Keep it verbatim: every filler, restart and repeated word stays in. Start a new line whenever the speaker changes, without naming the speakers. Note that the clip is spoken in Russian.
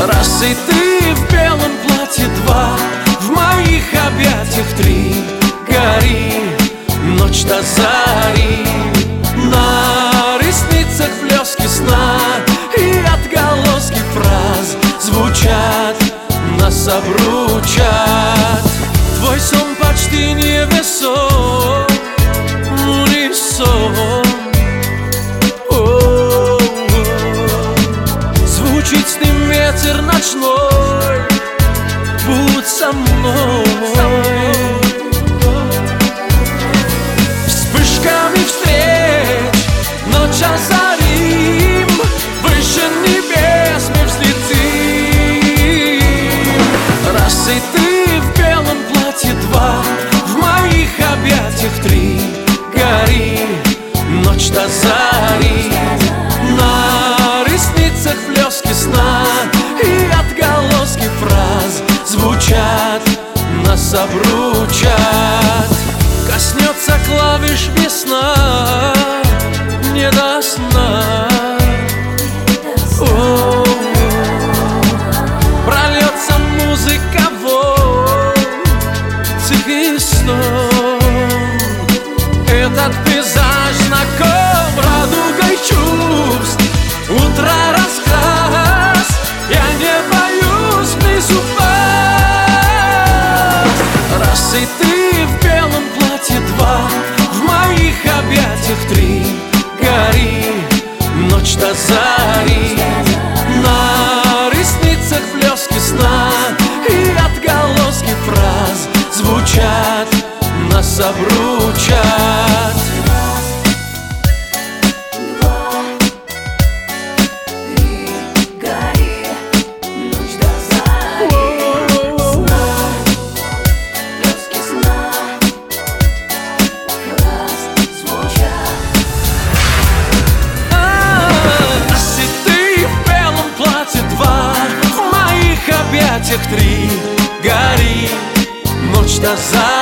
Раз и ты в белом платье, два в моих объятиях, три. Гори, ночь до зари, на ресницах блески сна и отголоски фраз звучат, нас обручат. Твой сон почти невесом, унисон. Звучит с ним ветер ночной, будь со мной. Вспышками встреч ночь озарим, выше небес мы взлетим. Раз и ты в белом платье, два в моих объятиях, три. Гори, ночь до зари, на ресницах блески сна и отголоски фраз звучат, нас обручат. Коснется клавиш весна, не до сна. О, прольется музыка волн, тихий сон. Этот пейзаж знаком радугой чувств, утро раскрас, я не боюсь вниз упасть. Раз и ты в белом платье, два в моих объятиях, три. Гори, ночь до зари, на ресницах блески сна и отголоски фраз звучат, нас обручат. Три, гори, ночь до зари.